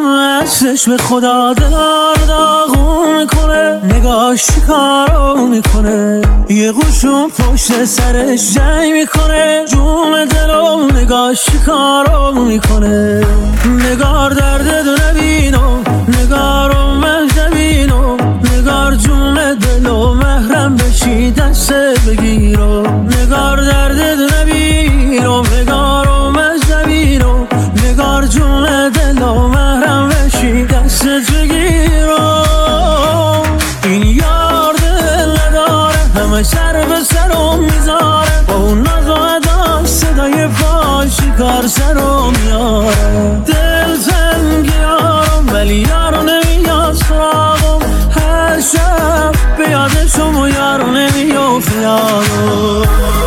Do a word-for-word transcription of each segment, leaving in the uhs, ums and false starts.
دستش به خدا دلار داغون میکنه، نگاش کارو میکنه، یه قشون پشت سرش جنگ میکنه، جون دلو نگاش کارو میکنه. نگار درد دو نبینو، نگارو مهدبینو، نگار جون دلو محرم بشی دست بگیرو. نگار درد دو نبینو، نگارو مهدبینو، نگار جون دلو محرم بشی دست بگیرو. این یار دل نداره، همه سر به سرم میذاره، با اون ناز و ادا صدای پاش کار سرم میاره. دل تنگیارم ولی یارو نمیاد سراغم، هر شب به یادشم و یارو نمیافت یارو.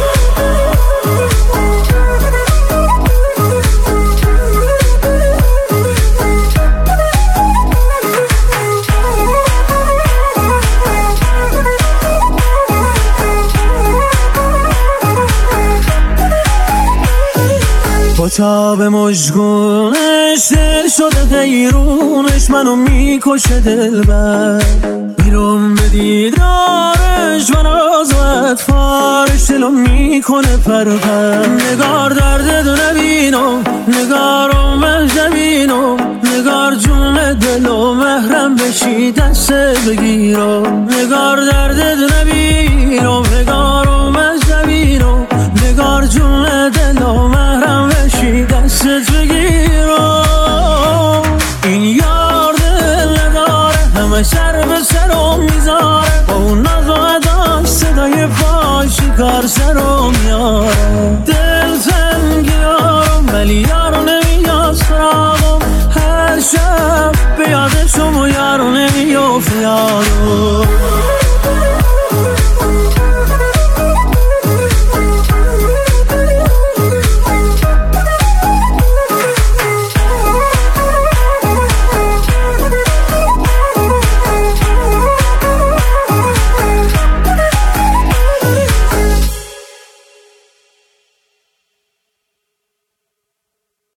با تاب مژگونش دل شده غیرونش، منو میکشه دلبر، بیرون به دیدارش من آزاد فارش دلو میکنه پرپر. نگار درد دو نبینو، نگارو مهدبینو، نگار جون دلو محرم بشی دست بگیرو. نگار درد دو نبینو،